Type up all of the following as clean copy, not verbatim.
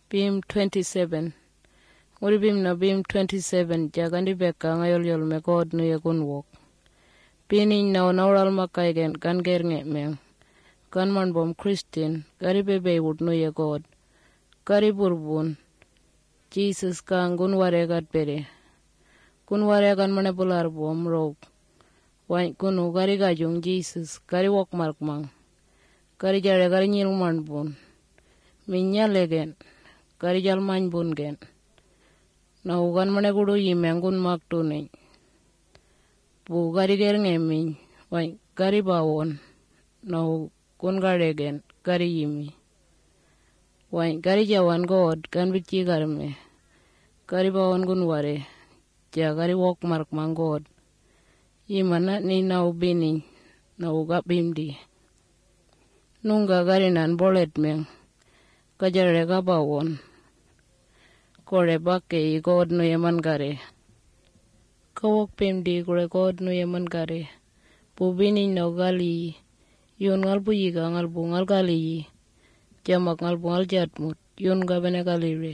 Beam 27. Uri bim na beam 27 jagandi beka ngayol yol me God no yakun walk. Pini na naural makaigen kan gernge meng. Kan man bom Christian gari bebe wood no ya God. Gari burbun. Jesus kang gun waregat bere. Kun waregan manabular bom rog. Wain kunu gari gajung Jesus gari walk mark mang. Gari jare gari nyil man bun. Minya legen. Gari jal man bun gen. Na ugan managudu yimengun mak tunay. Bu gari gernge min. Wain gari bawon. Na kun garegen gari yimi. Wain gari jawan God kan bichi garme. Gari bawon gun ware. Ja gari walk mark mang God. Yimana ni na ubini. Na uga bimdi. Nunga gari nan bolet meng. Kajare ka bawon. Kore bake I God no yaman gare. Kawak bimdi kore God no yaman gare. Bubini na gali. Yun ngalbu yiga ngalbu ngal gali. Jamak ngalbu ngal jatmut. Yun gabene gali re.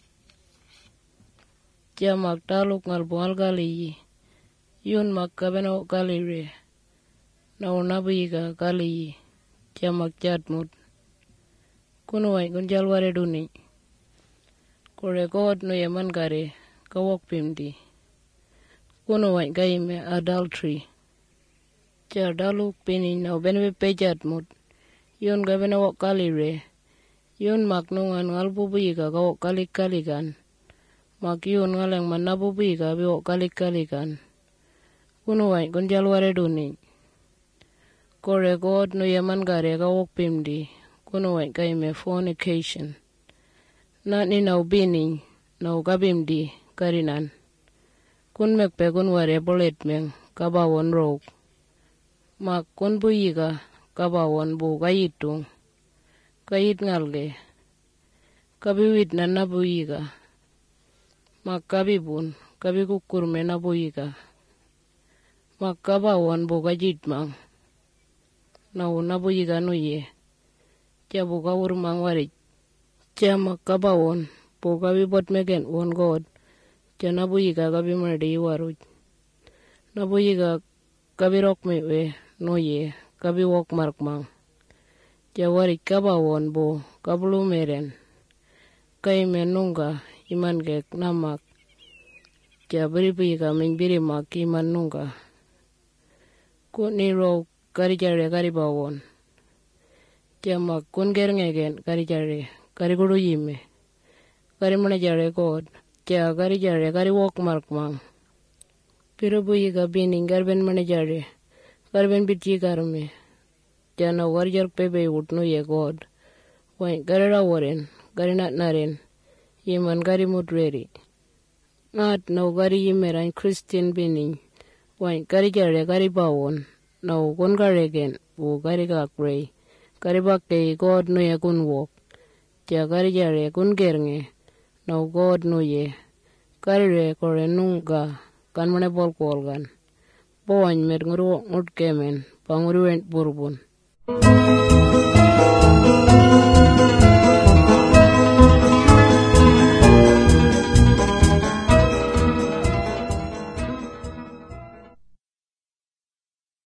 Jamak taluk ngalbu ngal gali. Yun mak gabene gali re. Na unabu yiga gali. Jamak jatmut. Kunuwai kunjal ware duni. Kore God no yaman gare. Kawak bimdi. Kunuwai gaime adultery. Daluk pini na benwe pejat mut. Yun gabene wak kali re. Yun mak nungan ngalbu biga ka wak kalikan. Mak yun ngaleng manabu biga bi wak kalikan. Kunuwai kunjal ware duni. Kore God no yaman gare ka wak pimdi. Kunuwai gaime fornication. Na ni na ubini na ugabimdi karinan. Kun mekpe kun ware bolet meng kabawon rog. Mak kun buyiga kabawon bu kayitung. Kayit ngalge. Kabiwit na nabuyiga. Mak kabibun. Kabikukurme nabuyiga. Mak kabawon bu kajit mang. Nau nabuyiga nuye. Jabu kawur mang warit. Jamak kabawon bu kabibot megen won God. Janabuyiga kabimardi waruj. Nabuyiga kabirok mewe. Noye, kabi walk mark mang. Jawari kabawon bo, kabulu meren. Kay menunga, iman gek namak. Jabri biga mingbiri mak iman nunga. Kuni ro kari jare kari bawon. Jamak kun gerngen kari jare, kari guru yime. Kari mana jare God. Ja kari jare kari walk mark mang. Piru biga bining garben mana jare. Karben biti karme. Jana warjar pebe utno ye God. Wain garera waren. Garinat naren. Yiman gari mudreri. Ngat nau gari yimeran Christian bining. Wain gari jare gari bawon. Nau kun garegen. Bu gari kakrei. Gari bakke God no ye kun walk. Ja gari jare kun gernge. Nau God no ye. Gari re kore nunga. Kan mane bol kolgan. Boany med nguru ngut kemen, panguru ent burbun.